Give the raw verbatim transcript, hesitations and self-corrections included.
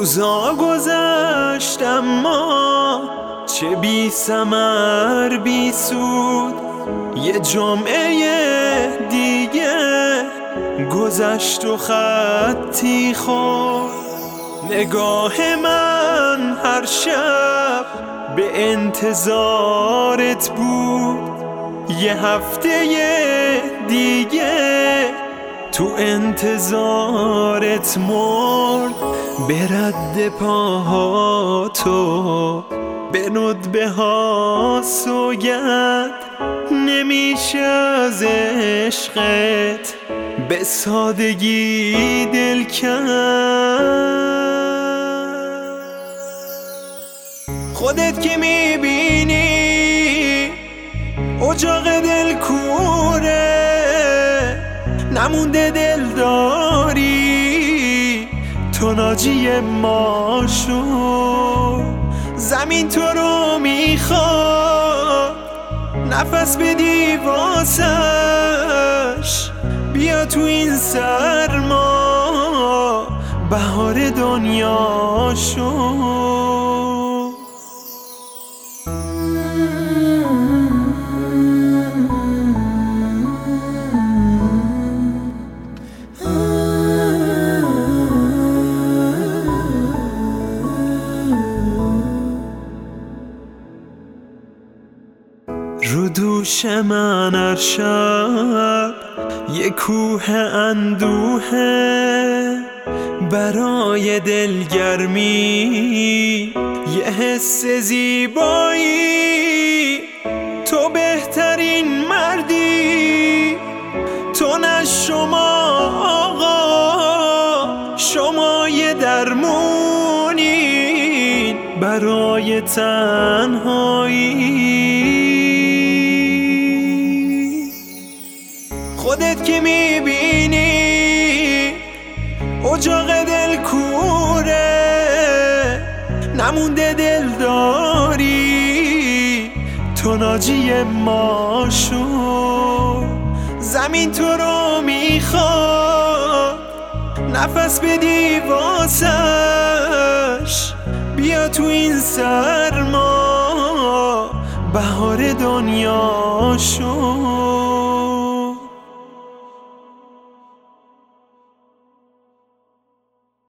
روزا گذشت اما چه بی ثمر بی سود، یه جمعه دیگه گذشت و خطی خورد. نگاه من هر شب به انتظارت بود، یه هفته دیگه تو انتظارت مرد. به رد پاهاتو به ندبه ها سوگند، نمیشه از عشقت به سادگی دل کند. خودت که میبینی اجاق دل کوره، نمونده دل داری تو ناجی ما شو. زمین تو رو میخواد نفس بدی واسش، بیا تو این سرما بهار دنیا شو. رو دوش من هر شب یه کوه اندوهه، برای دلگرمی یه حس زیبایی. تو بهترین مردی، تو نه شما آقا، شما یه درمونی برای تنهایی. خودت که میبینی اجاق دل کوره، نمونده دل داری تو ناجی ما شو. زمین تو رو میخواد نفس بدی واسش، بیا تو این سرما بهار دنیا شو.